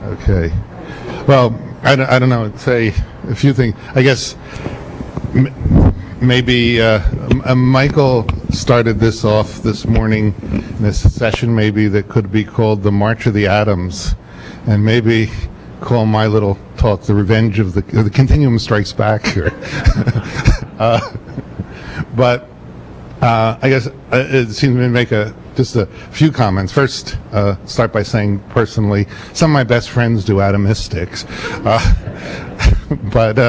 Okay. Well, I don't know. Say a few things. I guess maybe Michael started this off this morning in this session maybe that could be called the March of the Atoms, and maybe call my little talk the Revenge of the Continuum Strikes Back here. But I guess it seems to me to make just a few comments. First, start by saying personally, some of my best friends do atomistics. But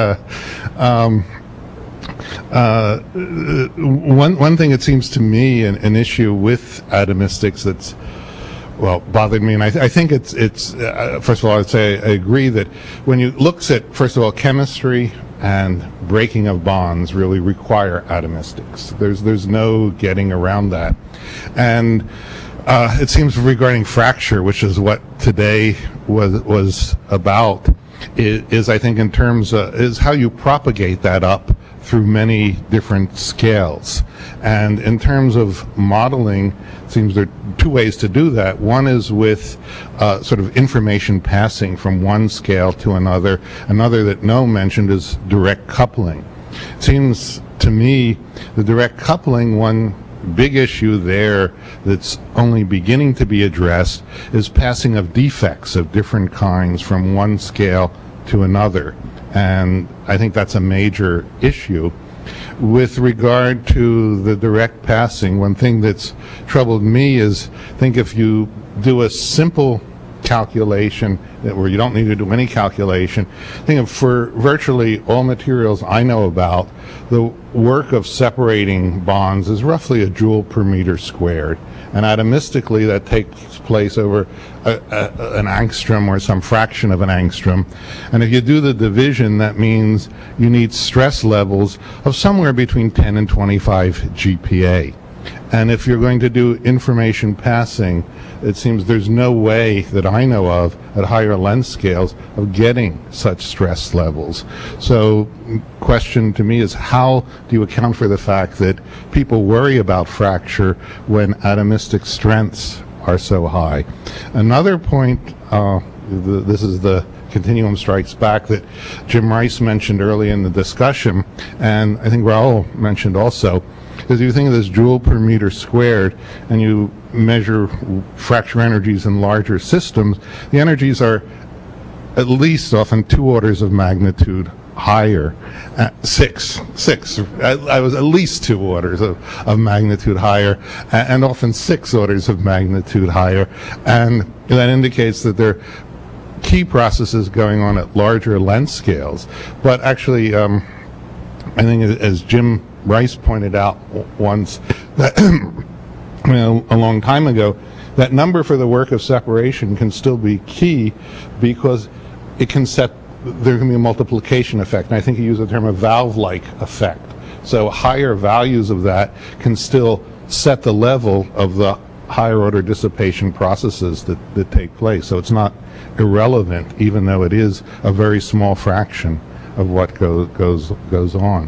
one thing it seems to me an issue with atomistics that's bothered me, and I think it's first of all, I'd say I agree that when you look at, first of all, chemistry and breaking of bonds really require atomistics. There's no getting around that. And it seems regarding fracture, which is what today was about, is I think in terms of, is how you propagate that up through many different scales. And in terms of modeling, it seems there are two ways to do that. One is with sort of information passing from one scale to another. Another that Noah mentioned is direct coupling. It seems to me the direct coupling, one big issue there that's only beginning to be addressed is passing of defects of different kinds from one scale to another. And I think that's a major issue. With regard to the direct passing, one thing that's troubled me is, I think if you do a simple calculation where you don't need to do any calculation, I think for virtually all materials I know about, the work of separating bonds is roughly a joule per meter squared. And atomistically, that takes place over an angstrom or some fraction of an angstrom. And if you do the division, that means you need stress levels of somewhere between 10 and 25 GPa. And if you're going to do information passing, it seems there's no way that I know of at higher length scales of getting such stress levels. So question to me is, how do you account for the fact that people worry about fracture when atomistic strengths are so high? Another point, this is the continuum strikes back, that Jim Rice mentioned early in the discussion, and I think Raul mentioned also, is you think of this joule per meter squared and you measure fracture energies in larger systems, the energies are at least often 2 orders of magnitude higher. Six. I was at least 2 orders of magnitude higher, and often 6 orders of magnitude higher. And that indicates that there are key processes going on at larger length scales. But actually, I think as Jim Rice pointed out once, that a long time ago, that number for the work of separation can still be key because it can there can be a multiplication effect. And I think he used the term a valve-like effect. So higher values of that can still set the level of the higher order dissipation processes that take place. So it's not irrelevant, even though it is a very small fraction of what goes on.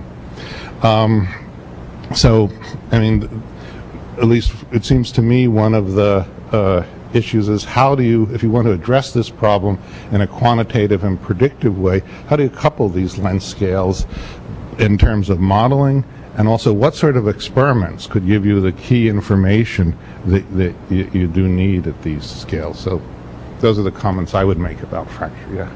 So, I mean, at least it seems to me one of the issues is, how do you, if you want to address this problem in a quantitative and predictive way, how do you couple these length scales in terms of modeling, and also what sort of experiments could give you the key information that you do need at these scales? So those are the comments I would make about fracture. Yeah.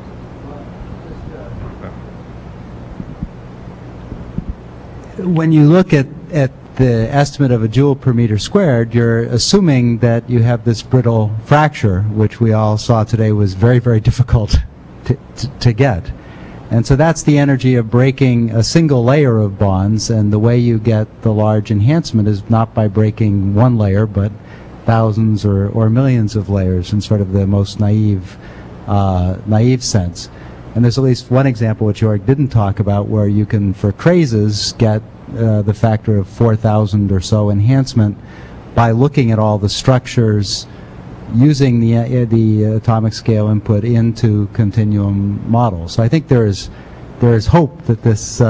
When you look at the estimate of a joule per meter squared, you're assuming that you have this brittle fracture, which we all saw today was very, very difficult to get. And so that's the energy of breaking a single layer of bonds, and the way you get the large enhancement is not by breaking one layer, but thousands or millions of layers in sort of the most naive sense. And there's at least one example which Jörg didn't talk about, where you can, for crazes, get the factor of 4,000 or so enhancement by looking at all the structures using the atomic scale input into continuum models. So I think there is hope that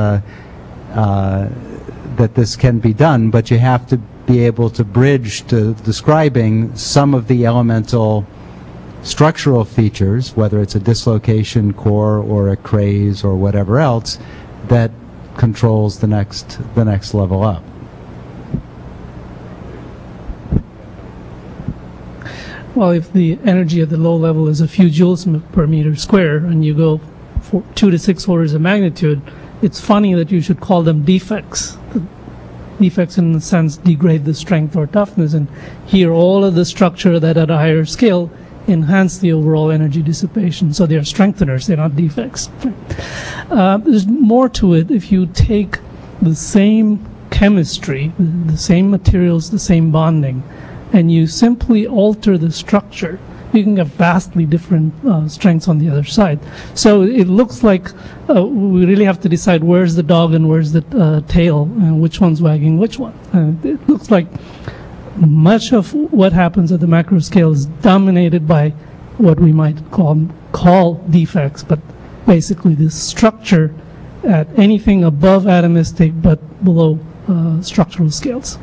this can be done, but you have to be able to bridge to describing some of the elemental structural features, whether it's a dislocation core or a craze or whatever else, that controls the next level up. Well, if the energy at the low level is a few joules per meter square, and you go for 2 to 6 orders of magnitude, it's funny that you should call them defects. The defects, in a sense, degrade the strength or toughness, and here all of the structure that at a higher scale enhance the overall energy dissipation. So they're strengtheners, they're not defects. There's more to it. If you take the same chemistry, the same materials, the same bonding, and you simply alter the structure, you can get vastly different strengths on the other side. So it looks like we really have to decide where's the dog and where's the tail, and which one's wagging which one. It looks like much of what happens at the macro scale is dominated by what we might call defects, but basically this structure at anything above atomistic but below structural scales.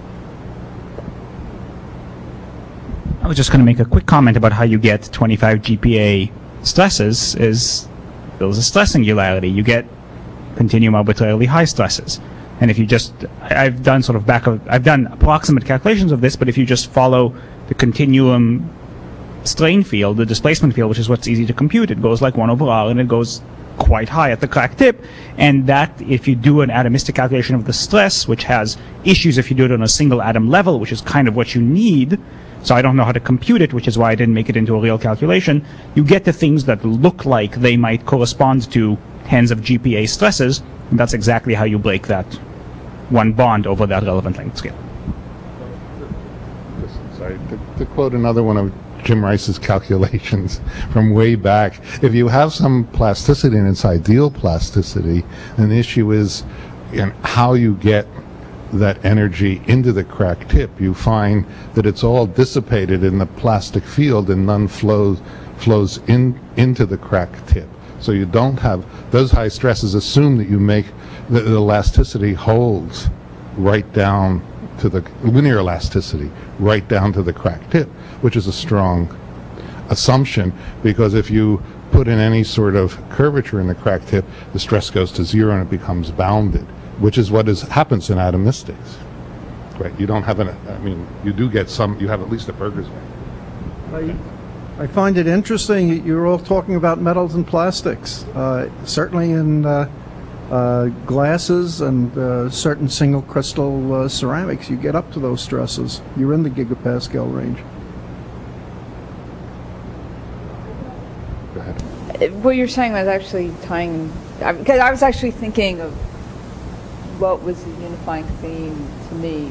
I was just going to make a quick comment about how you get 25 GPa stresses. There's a stress singularity. You get continuum arbitrarily high stresses. And if you just, I've done approximate calculations of this, but if you just follow the continuum strain field, the displacement field, which is what's easy to compute, it goes like 1 over R, and it goes quite high at the crack tip. And that, if you do an atomistic calculation of the stress, which has issues if you do it on a single atom level, which is kind of what you need, so I don't know how to compute it, which is why I didn't make it into a real calculation, you get the things that look like they might correspond to tens of GPa stresses, and that's exactly how you break that one bond over that relevant length scale. Sorry, to quote another one of Jim Rice's calculations from way back, if you have some plasticity and it's ideal plasticity, then the issue is how you get that energy into the crack tip. You find that it's all dissipated in the plastic field and none flows into the crack tip. So you don't have those high stresses. Assume that you make the elasticity holds right down to the linear elasticity right down to the crack tip, which is a strong assumption, because if you put in any sort of curvature in the crack tip, the stress goes to zero and it becomes bounded, which is what happens in atomistics. Right? You don't have you do get some, you have at least a Burger's way. I find it interesting you're all talking about metals and plastics. Certainly in glasses and certain single crystal ceramics, you get up to those stresses. You're in the gigapascal range. Go ahead. What you're saying was actually tying, because I was actually thinking of what was the unifying theme to me.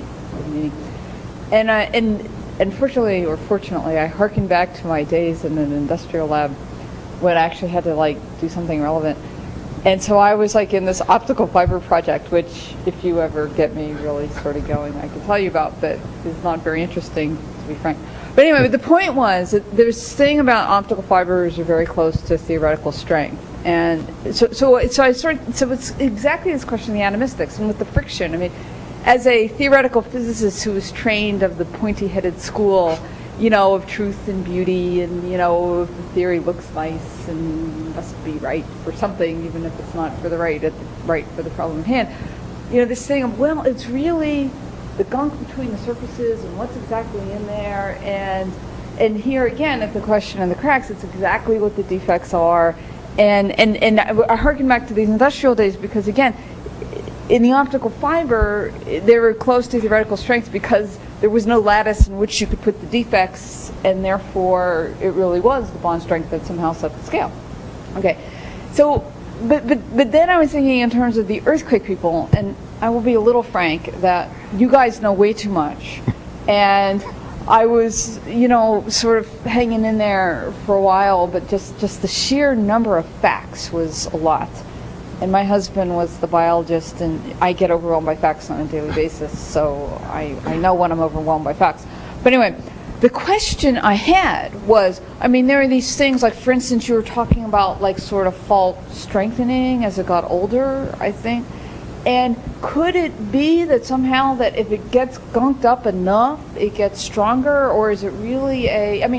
And fortunately or fortunately, I harken back to my days in an industrial lab when I actually had to do something relevant. And so I was in this optical fiber project, which if you ever get me really sort of going, I can tell you about, but it's not very interesting, to be frank. But anyway, the point was that there's this thing about optical fibers are very close to theoretical strength. And so it's exactly this question of the atomistics and with the friction. As a theoretical physicist who was trained of the pointy-headed school, of truth and beauty, and if the theory looks nice and must be right for something, even if it's not for the right for the problem at hand. This thing of, well, it's really the gunk between the surfaces and what's exactly in there, and here again at the question of the cracks, it's exactly what the defects are, and I harken back to these industrial days because again, in the optical fiber, they were close to theoretical strength because there was no lattice in which you could put the defects, and therefore it really was the bond strength that somehow set the scale. Okay, so, but then I was thinking in terms of the earthquake people, and I will be a little frank that you guys know way too much, and I was, sort of hanging in there for a while, but just the sheer number of facts was a lot. And my husband was the biologist, and I get overwhelmed by facts on a daily basis, so I know when I'm overwhelmed by facts. But anyway, the question I had was, there are these things, for instance, you were talking about, sort of fault strengthening as it got older, I think. And could it be that somehow that if it gets gunked up enough, it gets stronger, or is it really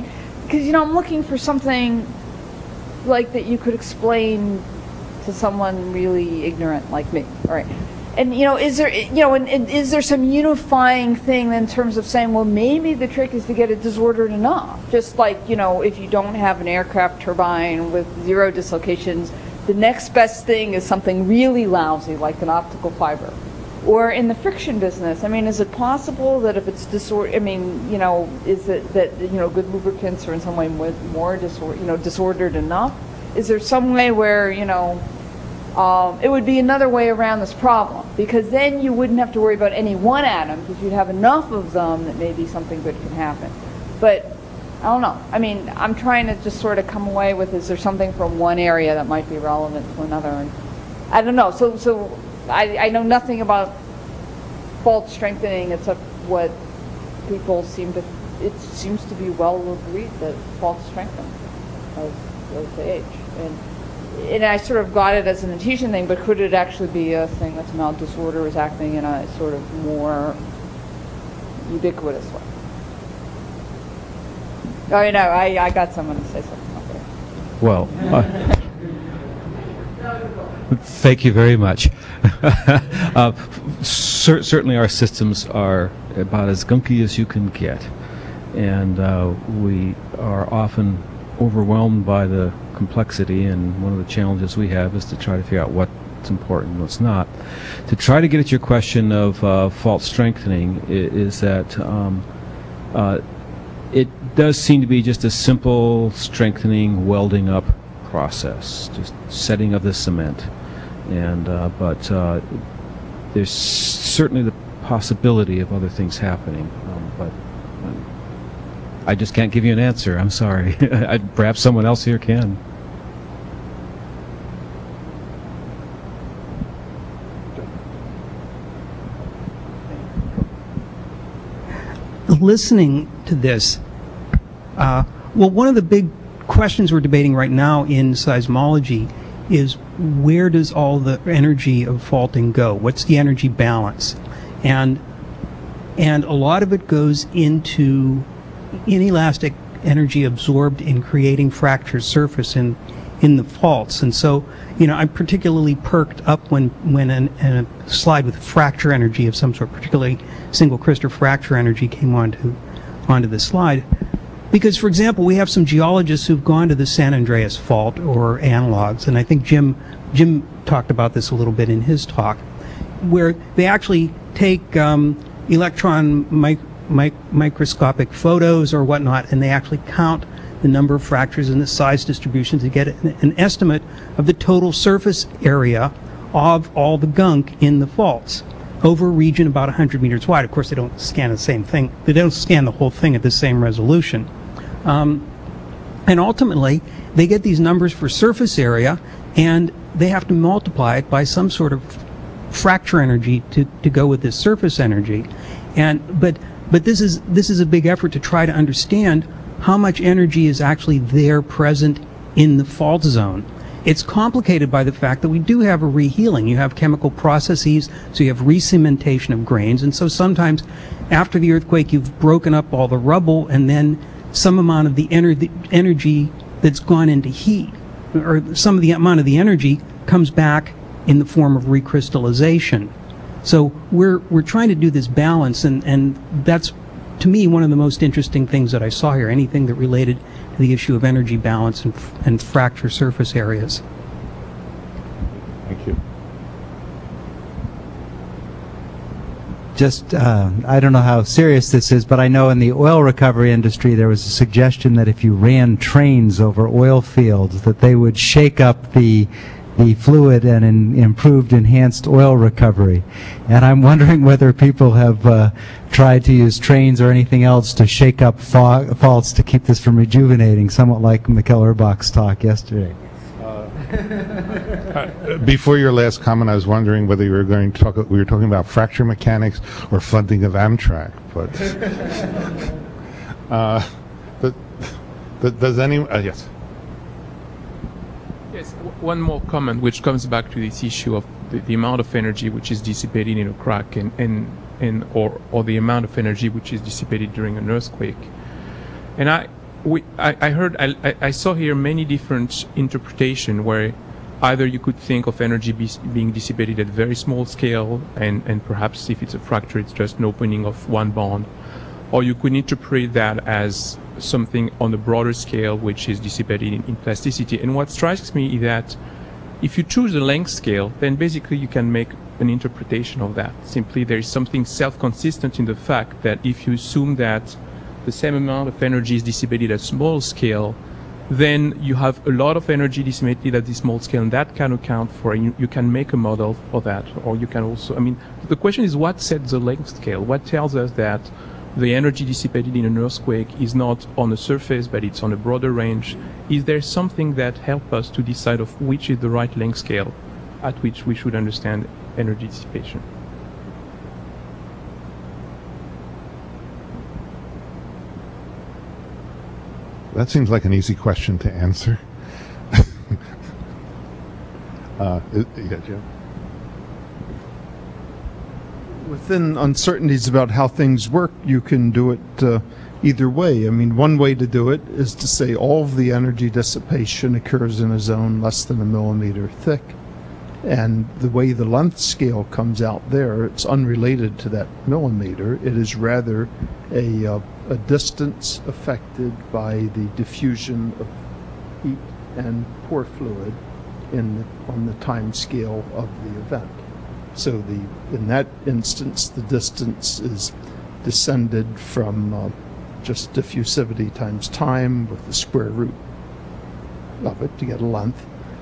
because I'm looking for something like that you could explain to someone really ignorant like me. All right. And is there and is there some unifying thing in terms of saying, well, maybe the trick is to get it disordered enough, just like if you don't have an aircraft turbine with 0 dislocations, the next best thing is something really lousy like an optical fiber. Or in the friction business, is it possible that if it's disordered, is it that good lubricants are in some way more disordered enough? Is there some way where it would be another way around this problem, because then you wouldn't have to worry about any one atom, because you'd have enough of them that maybe something good can happen. But I don't know. I'm trying to just sort of come away with, is there something from one area that might be relevant to another? And I don't know. So I know nothing about fault strengthening except what people it seems to be well agreed that faults strengthen as they age. And I sort of got it as an adhesion thing, but could it actually be a thing that somehow disorder is acting in a sort of more ubiquitous way? Oh, I got someone to say something. Okay. Well, thank you very much. Certainly our systems are about as gunky as you can get, and we are often overwhelmed by the complexity, and one of the challenges we have is to try to figure out what's important and what's not. To try to get at your question of fault strengthening is that it does seem to be just a simple strengthening, welding up process, just setting of the cement. And but there's certainly the possibility of other things happening, but I just can't give you an answer. I'm sorry. Perhaps someone else here can. Listening to this, one of the big questions we're debating right now in seismology is, where does all the energy of faulting go? What's the energy balance? And a lot of it goes into inelastic energy absorbed in creating fracture surface in the faults. And so, I'm particularly perked up when a slide with fracture energy of some sort, particularly single crystal fracture energy, came onto the slide. Because, for example, we have some geologists who've gone to the San Andreas Fault or analogs, and I think Jim talked about this a little bit in his talk, where they actually take electron microscopic photos or whatnot, and they actually count the number of fractures and the size distribution to get an estimate of the total surface area of all the gunk in the faults over a region about 100 meters wide. Of course, they don't scan the same thing. They don't scan the whole thing at the same resolution. And ultimately, they get these numbers for surface area, and they have to multiply it by some sort of fracture energy to go with this surface energy. But this is a big effort to try to understand how much energy is actually there present in the fault zone. It's complicated by the fact that we do have a rehealing. You have chemical processes, so you have re-cementation of grains, and so sometimes after the earthquake you've broken up all the rubble, and then some amount of the energy that's gone into heat, or some of the amount of the energy comes back in the form of recrystallization. So we're trying to do this balance, and that's, to me, one of the most interesting things that I saw here, anything that related to the issue of energy balance and fracture surface areas. Thank you. Just, I don't know how serious this is, but I know in the oil recovery industry there was a suggestion that if you ran trains over oil fields, that they would shake up the fluid and improved enhanced oil recovery. And I'm wondering whether people have tried to use trains or anything else to shake up faults to keep this from rejuvenating, somewhat like Mikhail Urbach's talk yesterday. Before your last comment, I was wondering whether you were going to talk. We were talking about fracture mechanics or funding of Amtrak, but does anyone? Yes. Yes. One more comment, which comes back to this issue of the amount of energy which is dissipated in a crack, or the amount of energy which is dissipated during an earthquake. And I saw here many different interpretation where either you could think of energy being dissipated at very small scale, and perhaps if it's a fracture, it's just an opening of one bond, or you could interpret that as something on a broader scale, which is dissipated in plasticity. And what strikes me is that if you choose the length scale, then basically you can make an interpretation of that. Simply, there is something self-consistent in the fact that if you assume that the same amount of energy is dissipated at small scale, then you have a lot of energy dissipated at this small scale, and that can account for, you can make a model for that. Or you can also, I mean, the question is what sets the length scale? What tells us that the energy dissipated in an earthquake is not on the surface, but it's on a broader range? Is there something that helps us to decide of which is the right length scale at which we should understand energy dissipation? That seems like an easy question to answer. Yeah, Jim? Within uncertainties about how things work, you can do it either way. I mean, one way to do it is to say all of the energy dissipation occurs in a zone less than a millimeter thick. And the way the length scale comes out there, it's unrelated to that millimeter. It is rather a distance affected by the diffusion of heat and pore fluid on the time scale of the event. So in that instance, the distance is descended from just diffusivity times time with the square root of it to get a length.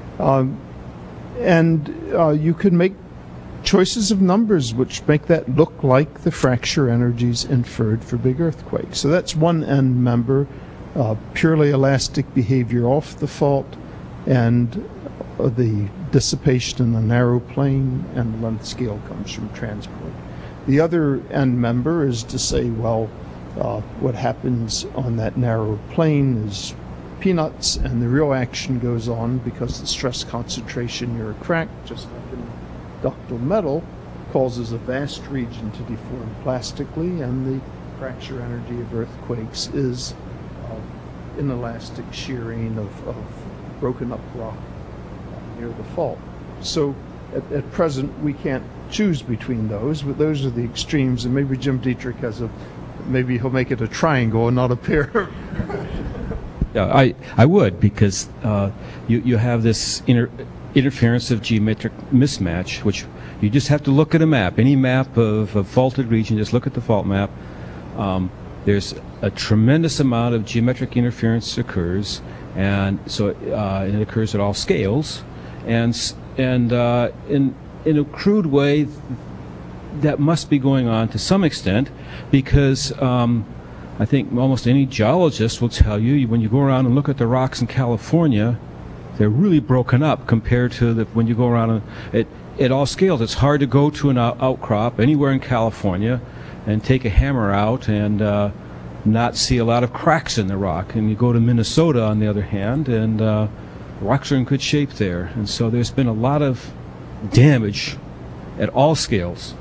And you could make choices of numbers which make that look like the fracture energies inferred for big earthquakes. So that's one end member, purely elastic behavior off the fault, and the dissipation in the narrow plane, and the length scale comes from transport. The other end member is to say, well, what happens on that narrow plane is peanuts, and the real action goes on because the stress concentration near a crack, just like in ductile metal, causes a vast region to deform plastically, and the fracture energy of earthquakes is inelastic shearing of broken up rock near the fault. So at present we can't choose between those, but those are the extremes, and maybe Jim Dietrich maybe he'll make it a triangle and not a pair. Yeah, I would, because you have this interference of geometric mismatch, which you just have to look at a map. Any map of a faulted region, just look at the fault map. There's a tremendous amount of geometric interference occurs, and so it occurs at all scales, and in a crude way, that must be going on to some extent, because I think almost any geologist will tell you, when you go around and look at the rocks in California, they're really broken up compared to when you go around at all scales. It's hard to go to an outcrop anywhere in California and take a hammer out and not see a lot of cracks in the rock. And you go to Minnesota, on the other hand, and rocks are in good shape there. And so there's been a lot of damage at all scales.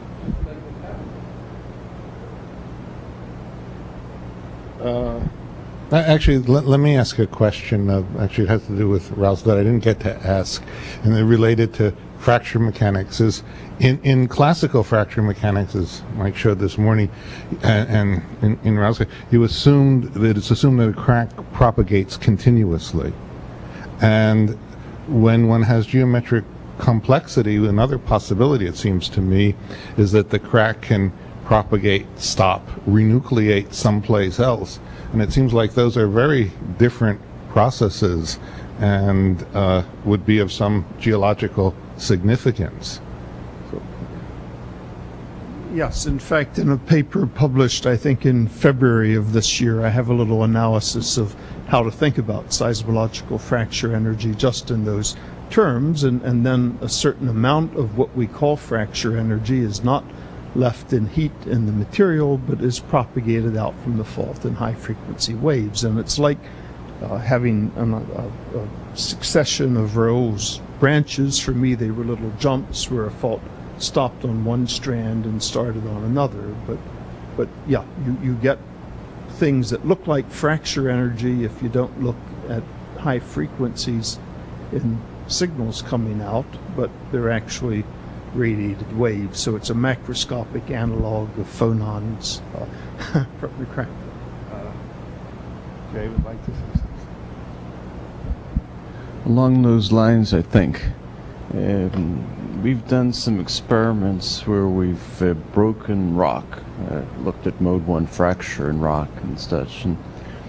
Actually, let me ask a question. Actually, it has to do with Rouse that I didn't get to ask, and they're related to fracture mechanics. Is in classical fracture mechanics, as Mike showed this morning, and in Rouse, it's assumed that a crack propagates continuously, and when one has geometric complexity, another possibility, it seems to me, is that the crack can propagate, stop, renucleate someplace else. And it seems like those are very different processes and would be of some geological significance. Yes, in fact, in a paper published, I think, in February of this year, I have a little analysis of how to think about seismological fracture energy just in those terms, and then a certain amount of what we call fracture energy is not left in heat in the material, but is propagated out from the fault in high-frequency waves. And it's like having a succession of rows, branches. For me, they were little jumps where a fault stopped on one strand and started on another. But yeah, you get things that look like fracture energy if you don't look at high frequencies in signals coming out, but they're actually radiated waves. So it's a macroscopic analog of phonons from the crack. Jay would like to say something. Along those lines, I think we've done some experiments where we've broken rock, looked at mode 1 fracture in rock and such, and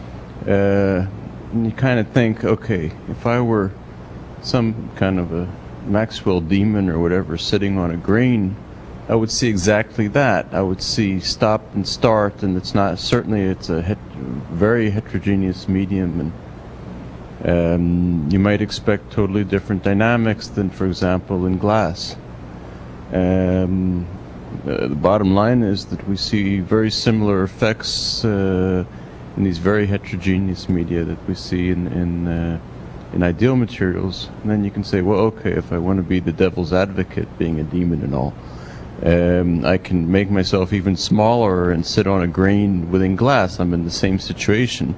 you kind of think, okay, if I were some kind of a Maxwell demon or whatever sitting on a grain, I would see exactly that. I would see stop and start, and it's not, certainly it's a very heterogeneous medium, and you might expect totally different dynamics than, for example, in glass. The bottom line is that we see very similar effects in these very heterogeneous media that we see in ideal materials. And then you can say, well, okay, if I want to be the devil's advocate, being a demon and all, I can make myself even smaller and sit on a grain within glass. I'm in the same situation.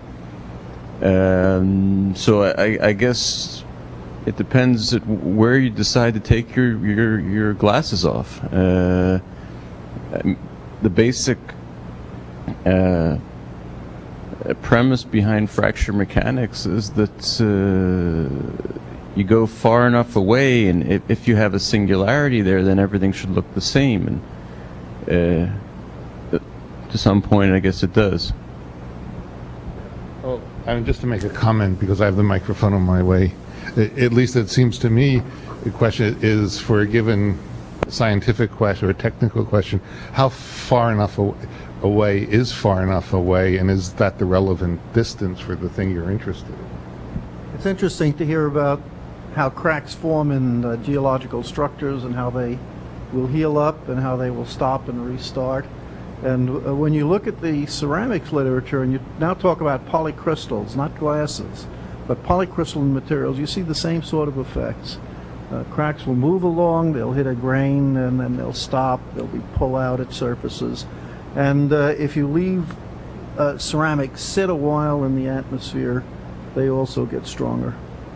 So I guess it depends where you decide to take your glasses off. The basic premise behind fracture mechanics is that you go far enough away, and if you have a singularity there, then everything should look the same. And to some point, I guess it does. Well, just to make a comment, because I have the microphone on my way, at least it seems to me the question is, for a given scientific question or a technical question, how far enough away is far enough away, and is that the relevant distance for the thing you're interested in? It's interesting to hear about how cracks form in geological structures and how they will heal up and how they will stop and restart. And when you look at the ceramics literature, and you now talk about polycrystals, not glasses, but polycrystalline materials, you see the same sort of effects. Cracks will move along, they'll hit a grain, and then they'll stop, they'll be pull out at surfaces. And if you leave ceramics sit a while in the atmosphere, they also get stronger.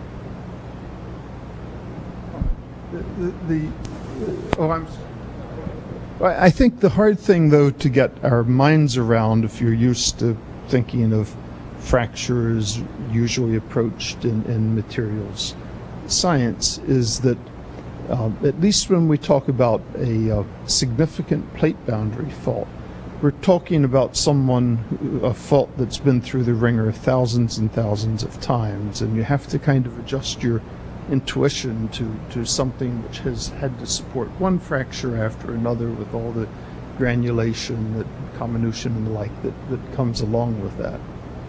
I think the hard thing, though, to get our minds around, if you're used to thinking of fractures usually approached in materials science, is that at least when we talk about a significant plate boundary fault, we're talking about a fault that's been through the ringer thousands and thousands of times, and you have to kind of adjust your intuition to something which has had to support one fracture after another with all the granulation, that comminution and the like that comes along with that.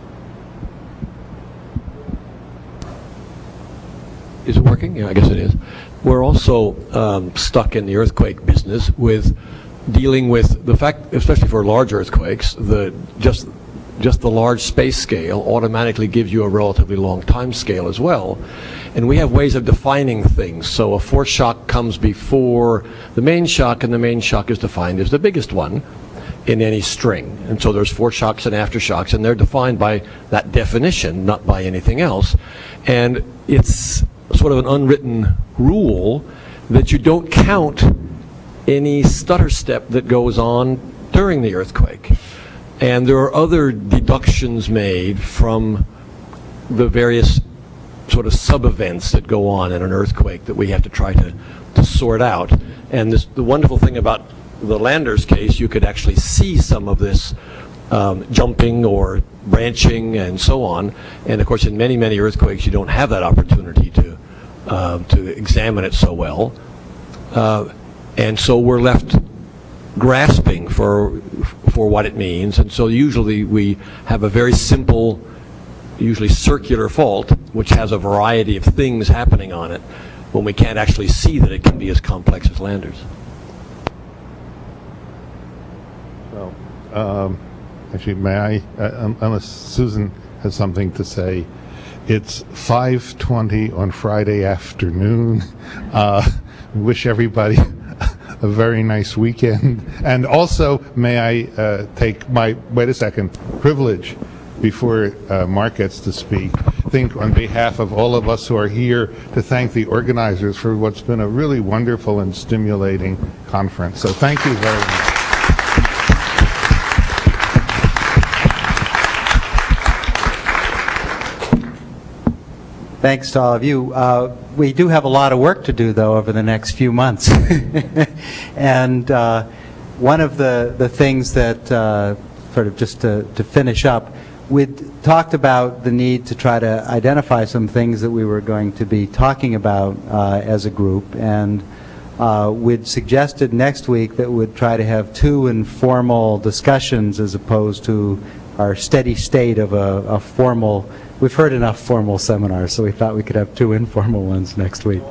Is it working? Yeah, I guess it is. We're also stuck in the earthquake business with dealing with the fact, especially for large earthquakes, just the large space scale automatically gives you a relatively long time scale as well. And we have ways of defining things. So a force shock comes before the main shock, and the main shock is defined as the biggest one in any string. And so there's force shocks and aftershocks, and they're defined by that definition, not by anything else. And it's sort of an unwritten rule that you don't count any stutter step that goes on during the earthquake. And there are other deductions made from the various sort of sub-events that go on in an earthquake that we have to try to sort out. And the wonderful thing about the Landers case, you could actually see some of this jumping or branching and so on. And of course, in many, many earthquakes, you don't have that opportunity to examine it so well. And so we're left grasping for what it means. And so usually we have a very simple, usually circular fault, which has a variety of things happening on it, when we can't actually see that it can be as complex as Landers. Well, actually, may I, unless Susan has something to say, it's 5:20 on Friday afternoon. Wish everybody a very nice weekend. And also, may I take my, privilege before Mark gets to speak, think on behalf of all of us who are here to thank the organizers for what's been a really wonderful and stimulating conference. So thank you very much. Thanks to all of you. We do have a lot of work to do, though, over the next few months. And one of the things that, sort of just to finish up, we'd talked about the need to try to identify some things that we were going to be talking about as a group. And we'd suggested next week that we'd try to have 2 informal discussions as opposed to our steady state of a formal. We've heard enough formal seminars, so we thought we could have 2 informal ones next week.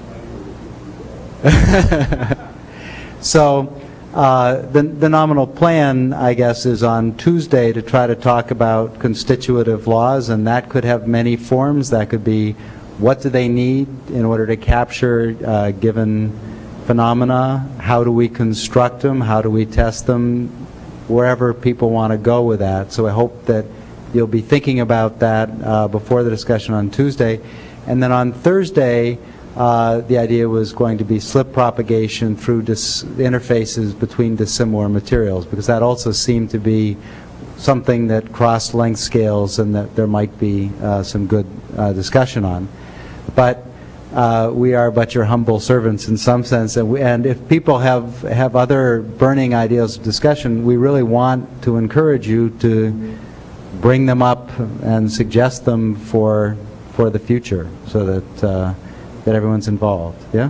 So the nominal plan, I guess, is on Tuesday to try to talk about constitutive laws, and that could have many forms. That could be, what do they need in order to capture given phenomena? How do we construct them? How do we test them? Wherever people want to go with that. So I hope that you'll be thinking about that before the discussion on Tuesday. And then on Thursday, the idea was going to be slip propagation through interfaces between dissimilar materials, because that also seemed to be something that crossed length scales and that there might be some good discussion on. But we are but your humble servants in some sense, and if people have other burning ideas of discussion, we really want to encourage you to bring them up and suggest them for the future, so that everyone's involved. Yeah.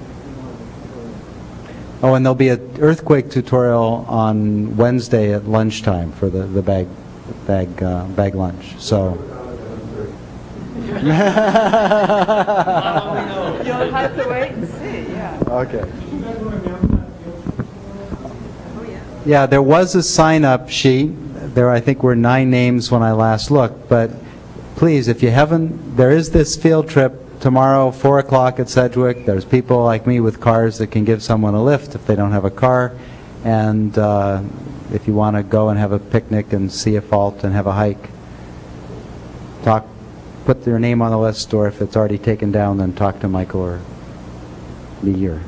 Oh, and there'll be an earthquake tutorial on Wednesday at lunchtime for the bag lunch. So. You'll have to wait and see. Yeah. Okay. Yeah, there was a sign-up sheet. There, I think, were 9 names when I last looked. But please, if you haven't, there is this field trip tomorrow, 4 o'clock at Sedgwick. There's people like me with cars that can give someone a lift if they don't have a car. And if you want to go and have a picnic and see a fault and have a hike, put their name on the list, or if it's already taken down, then talk to Michael or me or